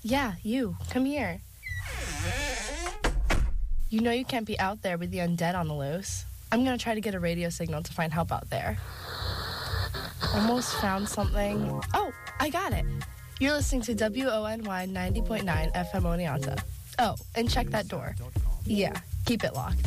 Yeah, you. Come here. You know you can't be out there with the undead on the loose. I'm gonna try to get a radio signal to find help out there. Almost found something. Oh, I got it. You're listening to WONY 90.9 FM Oneonta. Oh, and check that door. Yeah, keep it locked.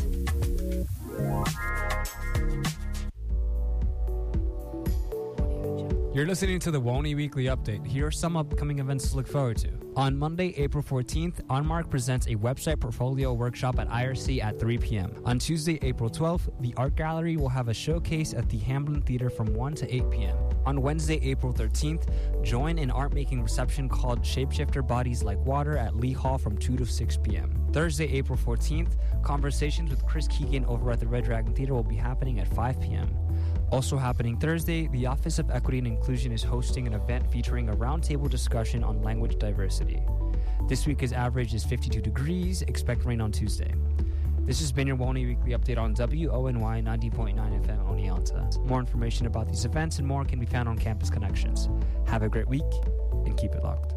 You're listening to the WONY Weekly Update. Here are some upcoming events to look forward to. On Monday, April 14th, Onmark presents a website portfolio workshop at IRC at 3 p.m. On Tuesday, April 12th, the Art Gallery will have a showcase at the Hamblin Theater from 1 to 8 p.m. On Wednesday, April 13th, join an art-making reception called Shapeshifter Bodies Like Water at Lee Hall from 2 to 6 p.m. Thursday, April 14th, conversations with Chris Keegan over at the Red Dragon Theater will be happening at 5 p.m. Also happening Thursday, the Office of Equity and Inclusion is hosting an event featuring a roundtable discussion on language diversity. This week's average is 52 degrees. Expect rain on Tuesday. This has been your WONY Weekly Update on WONY 90.9 FM Oneonta. More information about these events and more can be found on Campus Connections. Have a great week and keep it locked.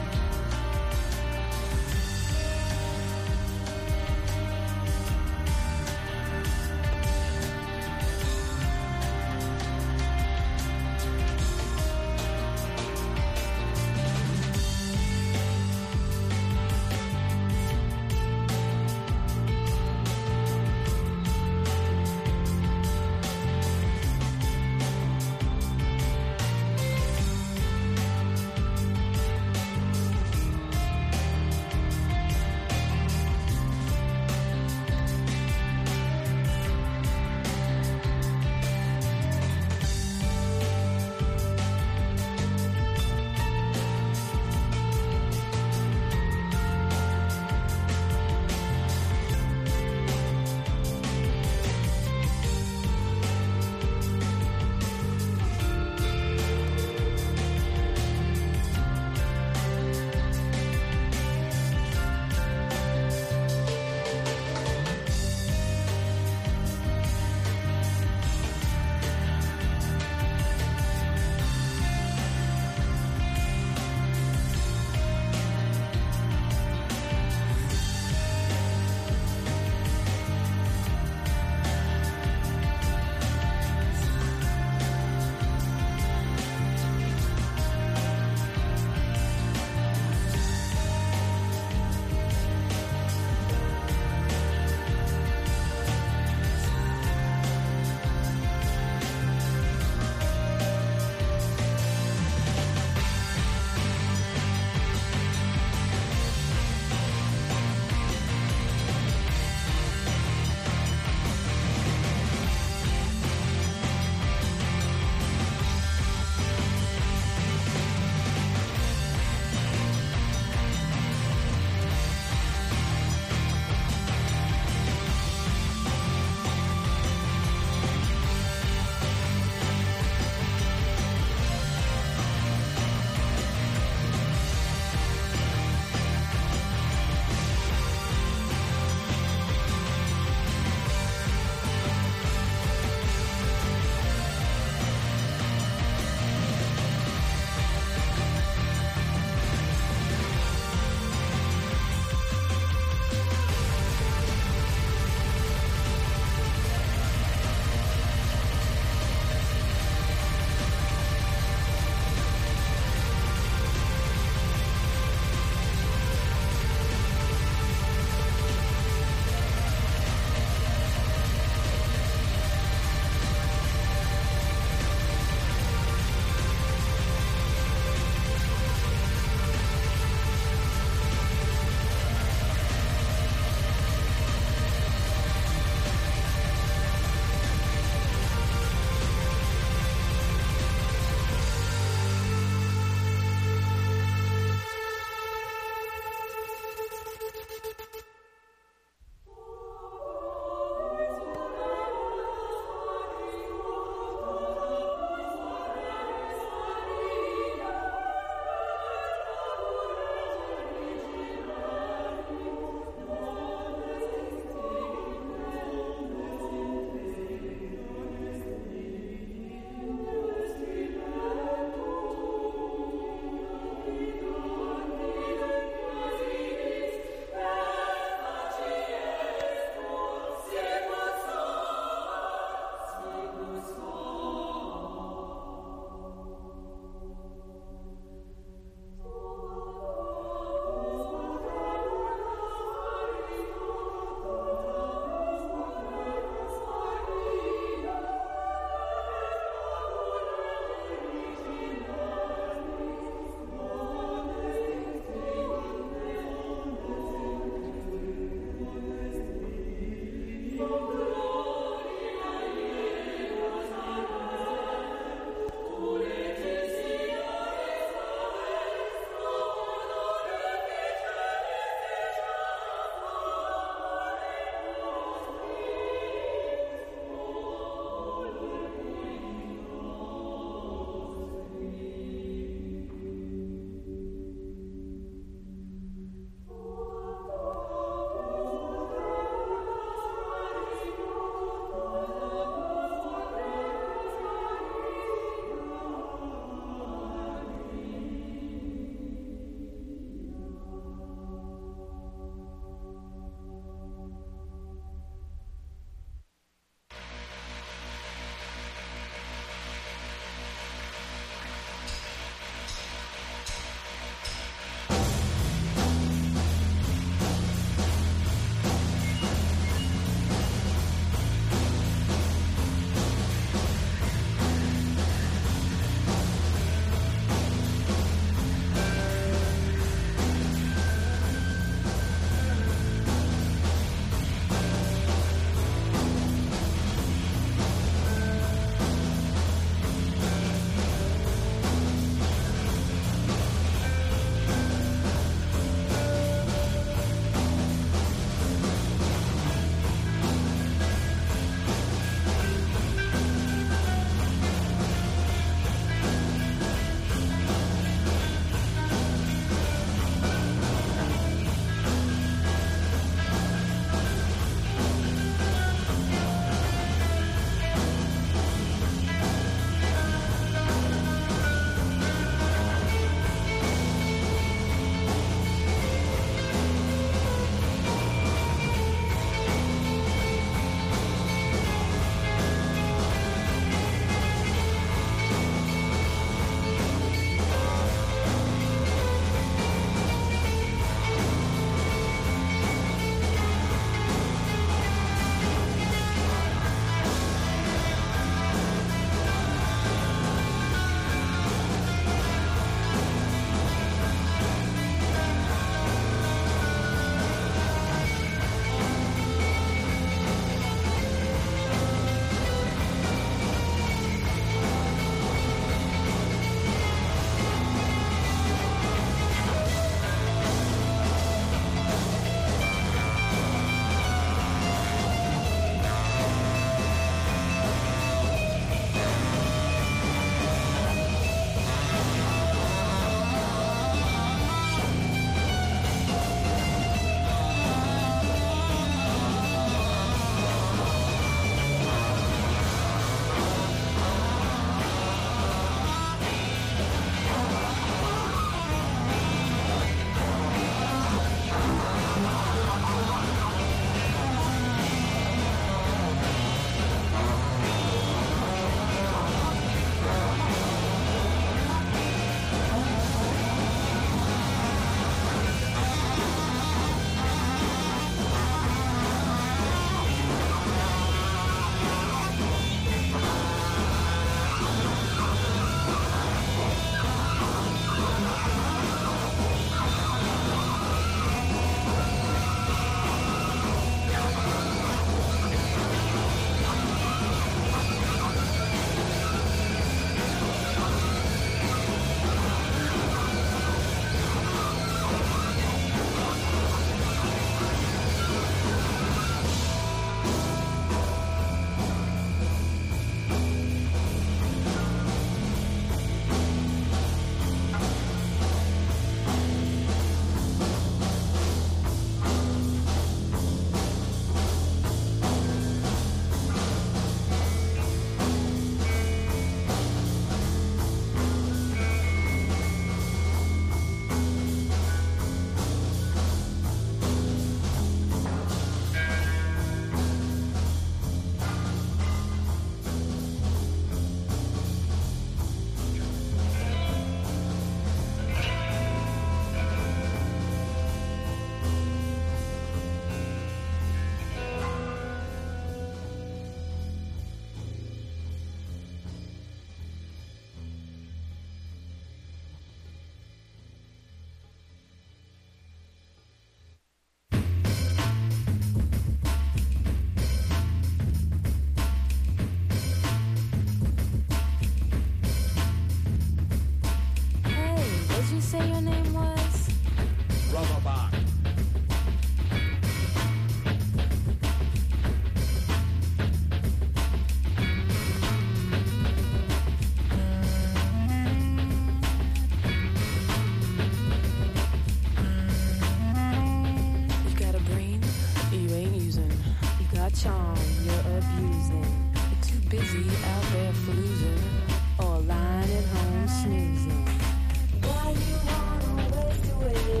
busy out there floozing or lying at home snoozing. Why you wanna waste away?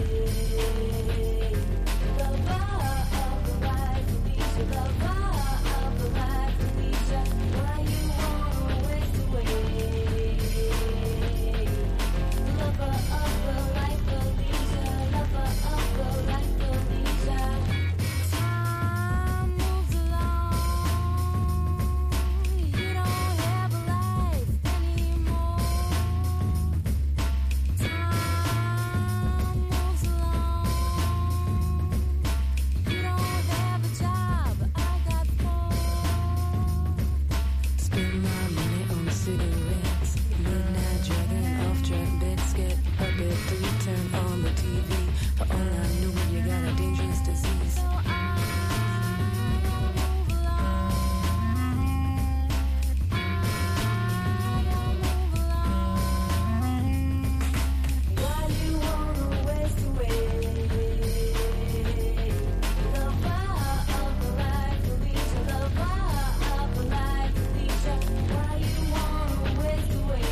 Lover of the life of Lisa, lover of the life of Lisa. Why you wanna waste away? Lover of the life of Lisa, lover of the life of Lisa. Time moves along. You don't have a life anymore. Time moves along. You don't have a job. I got four. Spend my money on cigarettes. Midnight driving off track bets. Get up at 3, turn on the TV. For all I knew, you got a dangerous disease. So I don't move along. I don't move along. Why you wanna waste away? Lover of the life of Lisa, lover of the life of Lisa. Why you wanna waste away?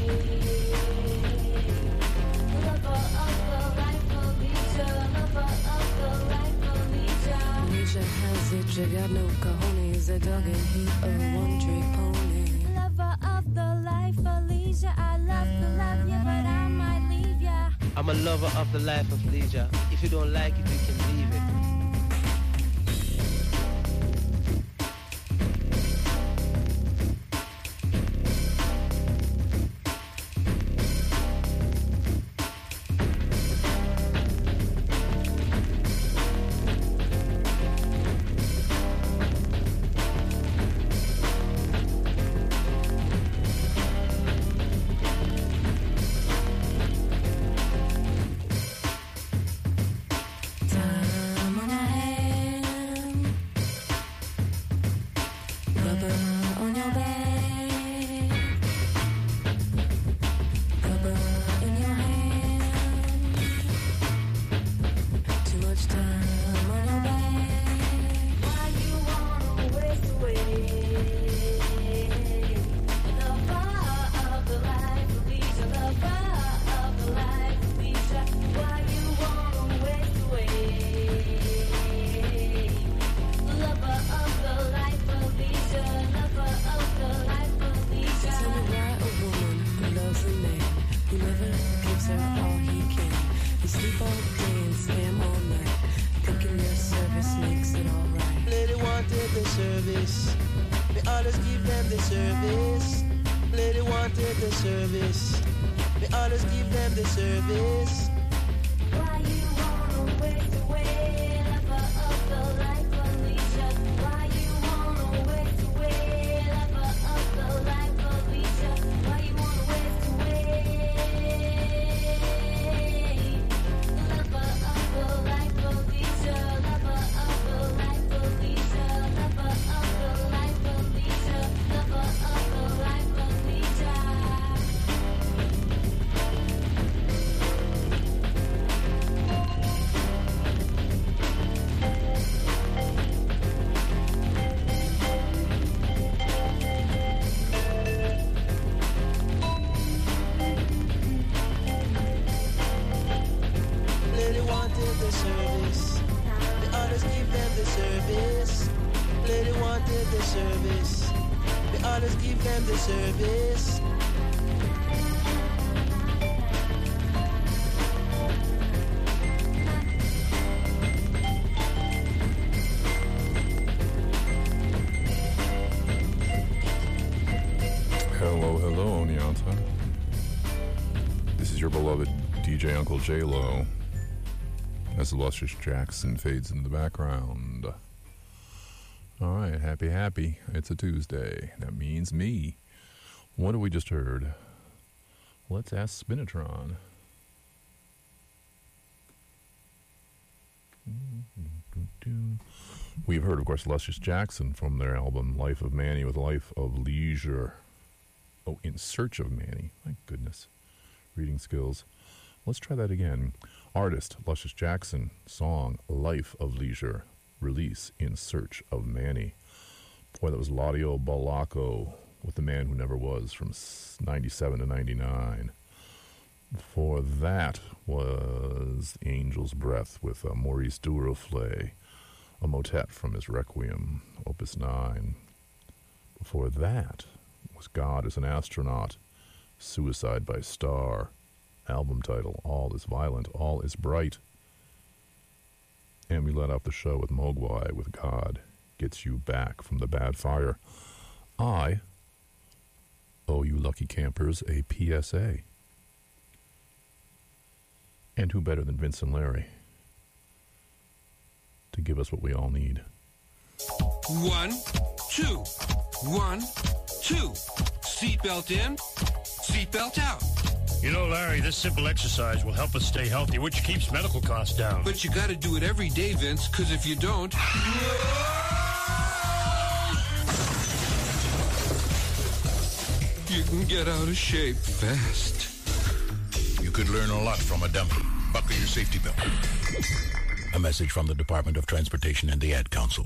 Lover of the life of Lisa, lover of the life of Lisa. Lisa has it, you got no cojones, a dog and he a one-trick pony. Lover of the life of Lisa, I love to love you, but I might leave ya. I'm a lover of the life of leisure. If you don't like it, you can leave it. Time on your hand, rubber on your back, rubber in your hand. Too much time on your back. Why you wanna waste away? Lover of the life of Lisa, lover of the life of Lisa. Why you wanna waste away? Lover of the life of Lisa, lover of the life of Lisa. Tell me why a woman who loves a man who never gives her all he can. You sleep all day and scam all night, thinking your service makes it alright. Lady wanted the service. Me always give them the service. Lady wanted the service. Me always give them the service. Why you wanna waste away? Lover of the life of Lisa. Why you wanna waste away? Lover of the life of Lisa. Why you wanna waste away? Lover of the life of Lisa. Lover of the life of Lisa. Lover of the life of Lisa. Lover of the life of Lisa. Lady wanted the service. Me always give them the service. Lady wanted the service. Me always give them the service. Hello, hello, Nyanta. This is your beloved DJ Uncle J-Lo as the Lustrous Jackson fades into the background. All right, happy. It's a Tuesday. That means me. What have we just heard? Let's ask Spinatron. We've heard, of course, Lustrous Jackson from their album Life of Manny with Life of Leisure. Oh, In Search of Manny. My goodness. Reading skills. Let's try that again. Artist, Lustrous Jackson. Song, Life of Leisure. Release, In Search of Manny. Boy, that was Laudio Balaco with The Man Who Never Was from 97 to 99. Before that was Angel's Breath with Maurice Duruflé, a motet from his Requiem, Opus 9. Before that was God is an Astronaut, Suicide by Star, album title, All is Violent, All is Bright. And we let off the show with Mogwai with God Gets You Back from the Bad Fire. I owe you lucky campers a PSA. And who better than Vince and Larry to give us what we all need? 1, 2, 1, 2. Seatbelt in, seatbelt out. You know, Larry, this simple exercise will help us stay healthy, which keeps medical costs down. But you got to do it every day, Vince, because if you don't... you can get out of shape fast. You could learn a lot from a dummy. Buckle your safety belt. A message from the Department of Transportation and the Ad Council.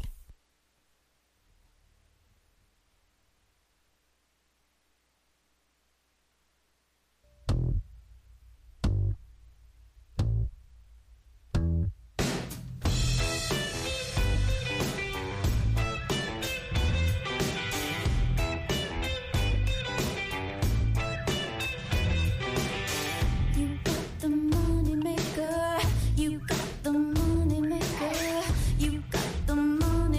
You got the money maker. You got the money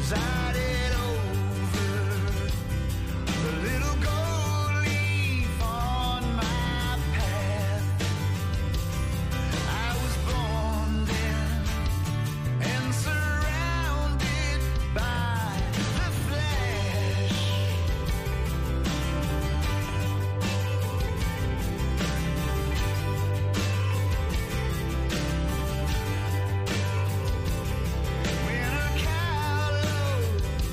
presided over the little gold leaf on my path. I was born then and surrounded by the flash. When a cowload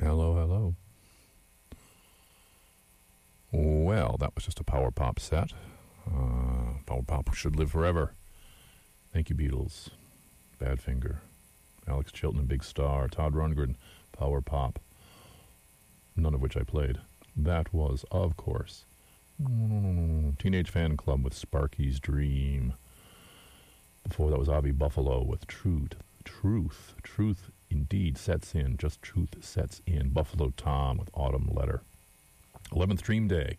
Hello, hello. Well, that was just a power pop set. Power pop should live forever. Thank you, Beatles. Badfinger. Alex Chilton and Big Star. Todd Rundgren. Power pop. None of which I played. That was, of course, Teenage Fan Club with Sparky's Dream. Before that was Avi Buffalo with Truth indeed sets in. Just truth sets in. Buffalo Tom with Autumn Letter. 11th Dream Day.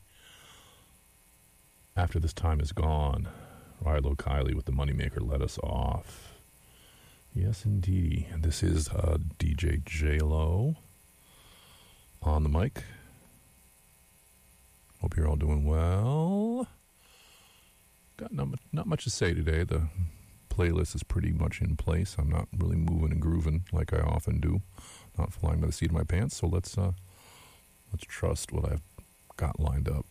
After This Time Is Gone. Rilo Kiley with The Moneymaker Let Us Off. Yes, indeedy. And this is DJ J-Lo on the mic. Hope you're all doing well. Got not much to say today. The playlist is pretty much in place. I'm not really moving and grooving like I often do. Not flying by the seat of my pants. So let's trust what I've got lined up.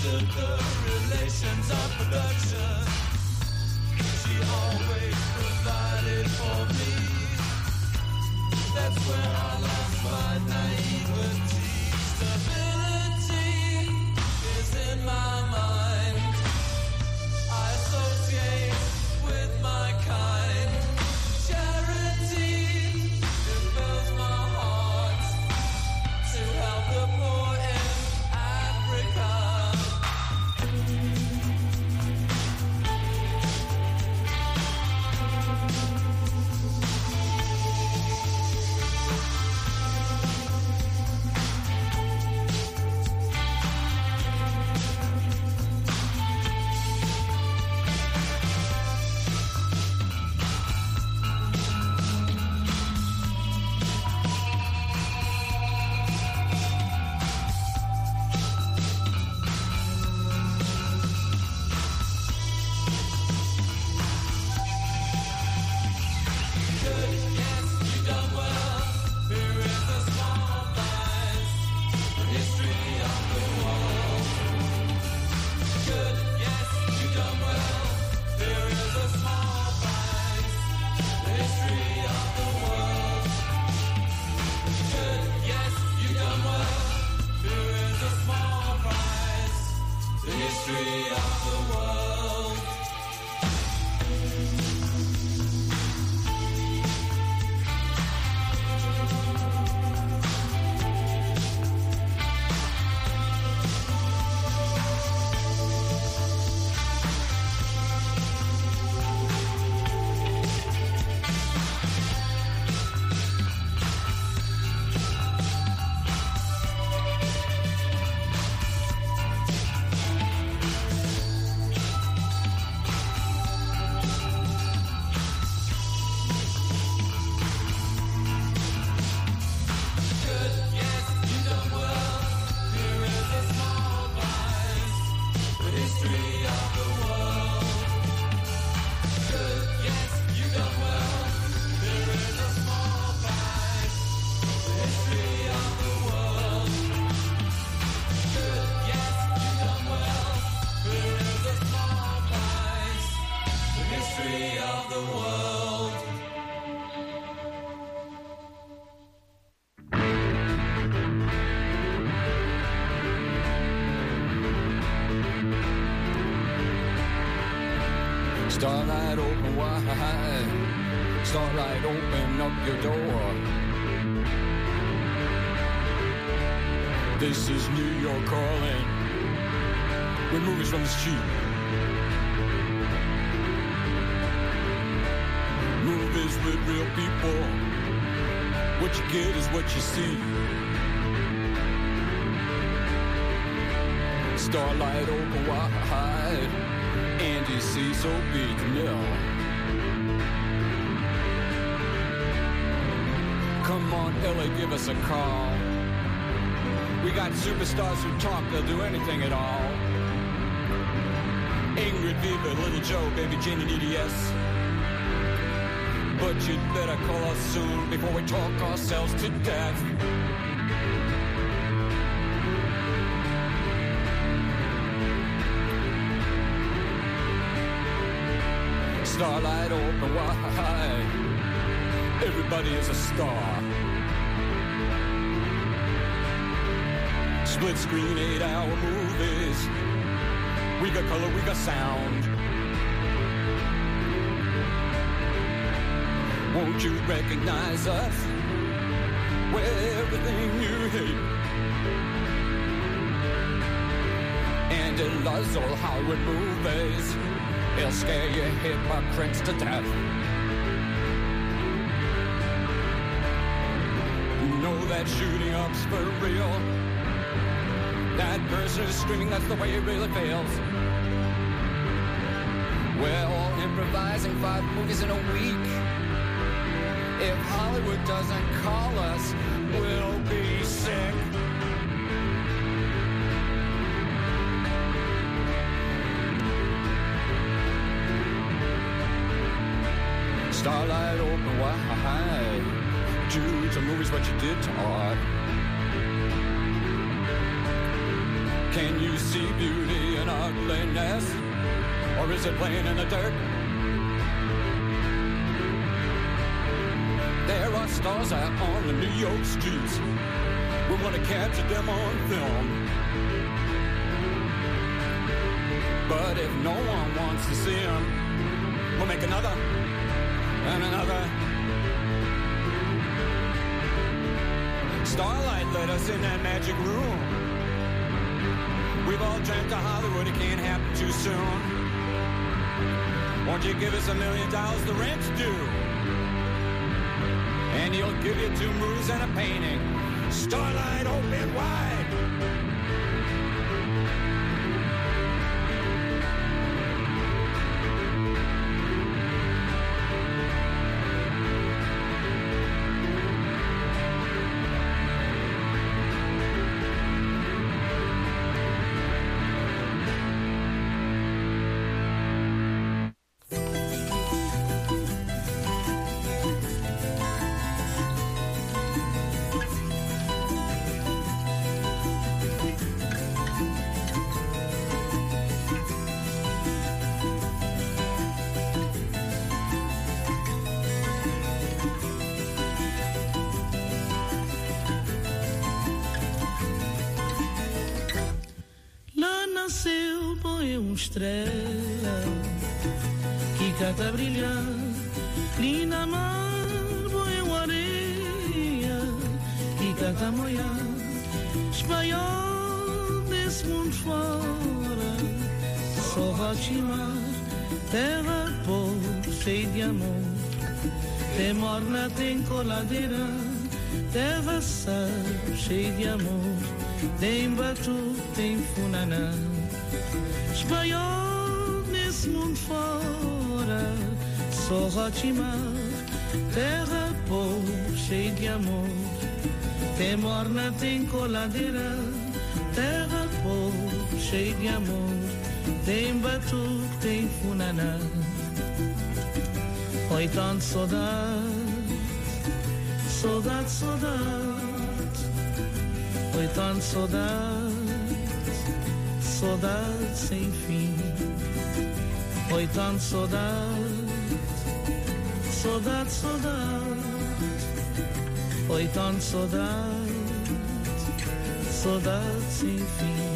understood the relations of production. She always provided for me. That's where I lost my naivety. Stability is in my mind. I associate with my kind. Charity, it fills my heart to help the poor in Africa. Starlight open wide, starlight open up your door. This is New York calling, with movies from the street. Movies with real people, what you get is what you see. Starlight open wide, Andy Cecil B. DeMille. Come on, LA, give us a call. We got superstars who talk, they'll do anything at all. Ingrid, Viva, Little Joe, Baby Jane, and EDS. But you'd better call us soon before we talk ourselves to death. Starlight open wide, everybody is a star. Split screen 8-hour movies, we got color, we got sound. Won't you recognize us? We're everything you hate. And it loves all Hollywood movies. They'll scare you hypocrites to death. You know that shooting up's for real. That person is screaming, that's the way it really feels. We're all improvising 5 movies in a week. If Hollywood doesn't call us, we'll be sick. Starlight open wide, do to movies what you did to art. Can you see beauty in ugliness? Or is it playing in the dirt? There are stars out on the New York streets. We want to capture them on film. But if no one wants to see them, we'll make another and another. Starlight let us in that magic room. We've all dreamt of Hollywood, it can't happen too soon. Won't you give us $1 million, the rent's due? And he'll give you 2 movies and a painting. Starlight open wide. Estrela que cata brilhar, linda mar, boa areia que cata moiar, espanhol desse mundo fora, só rotimar, terra pobre, cheia de amor, tem morna, tem coladeira, terra sal, cheia de amor, tem batu, tem funaná. Espanhol nesse mundo fora, só rotimar, terra pobre, cheia de amor, tem morna, tem coladeira, terra pobre, cheia de amor, tem batu, tem funaná. Oi, tanto saudade, saudade, saudade, oi, tanto saudade, saudade sem fim. Oi, tanto saudade, saudade, saudade. Oi, tanto saudade, saudade sem fim.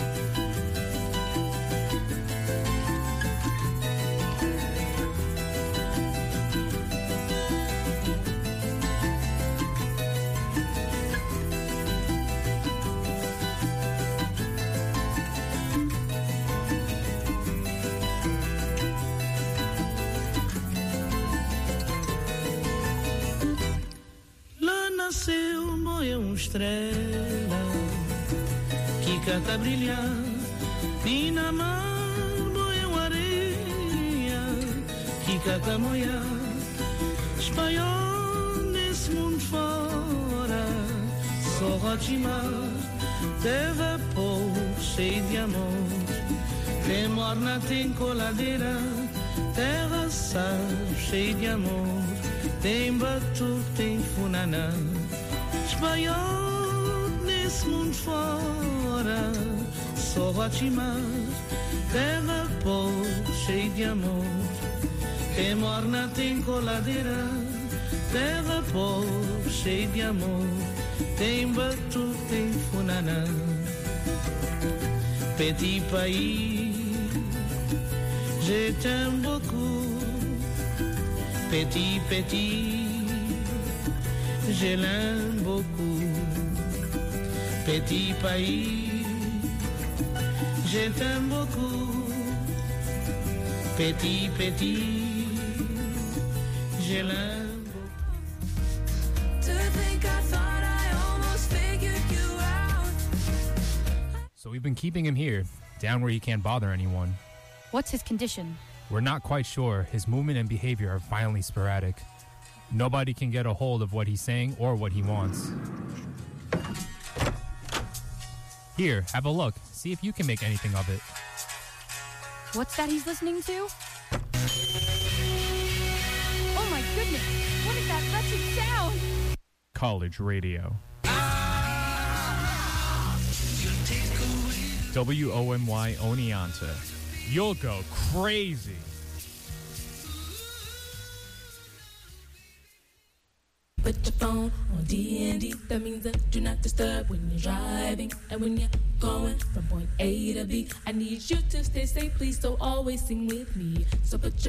Estrela que canta brilhar, e na mar boa areia que canta moiar, espanhol nesse mundo fora, só rotimar, terra pobre, cheia de amor, tem morna, tem coladeira, terra sal, cheia de amor, tem batu, tem funaná. Espanhol nesse mundo fora, só rotimar, terra pobre, cheia de amor, tem morna, tem coladeira, terra pobre, cheia de amor, tem batu, tem funaná. Petit pays, je t'aime beaucoup, petit, petit, je l'aime beaucoup. Petit pays, je t'aime beaucoup. Petit, petit, je l'aime beaucoup. To think I thought I almost figured you out. So we've been keeping him here, down where he can't bother anyone. What's his condition? We're not quite sure. His movement and behavior are violently sporadic. Nobody can get a hold of what he's saying or what he wants. Here, have a look. See if you can make anything of it. What's that he's listening to? Oh my goodness! What is that wretched sound? College radio. You take away WOMY Oneonta. You'll go crazy. Put your phone on D&D. That means that do not disturb when you're driving. And when you're going from point A to B, I need you to stay safe, please. So always sing with me. So put your